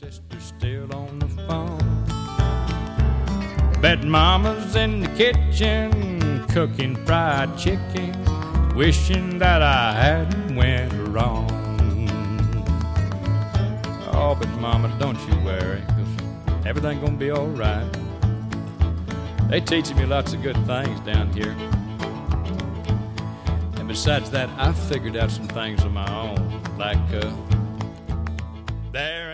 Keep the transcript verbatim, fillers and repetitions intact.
sister's still on the phone. Bet mama's in the kitchen cooking fried chicken, wishing that I hadn't went wrong. Oh, but mama, don't you worry, 'cause everything gonna be all right. They teaching me lots of good things down here. And besides that, I figured out some things of my own, like uh, there